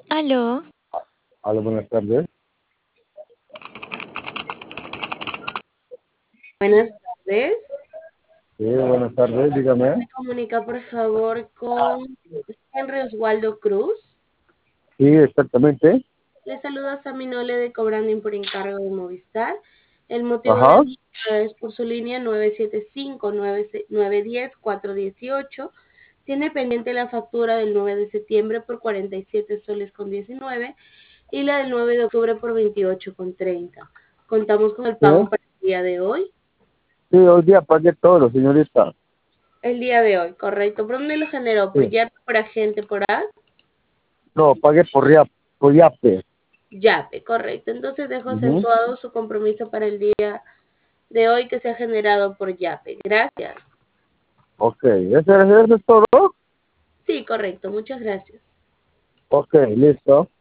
Aló, Hola, buenas tardes. Buenas tardes. Sí, buenas tardes, dígame. Me comunica por favor con Henry Oswaldo Cruz. Sí, exactamente. Le saluda Sammy Nole de Cobranding por encargo de Movistar. El motivo de Ajá. mi llamada es por su línea 975-910-418. Tiene pendiente la factura del 9 de septiembre por 47 soles con 19 y la del 9 de octubre por 28 con 30. Contamos con el Sí, pago para el día de hoy. sí, hoy día pagué todo, señorita. El día de hoy, correcto. ¿Por dónde lo generó? ¿Por Sí. Yape, por agente, por A? No, pagué por Yape. Yape, correcto. Entonces dejo Ujú. acentuado su compromiso para el día de hoy que se ha generado por Yape. Gracias. Ok, ¿eso es todo? Sí, correcto. Muchas gracias. Ok, listo.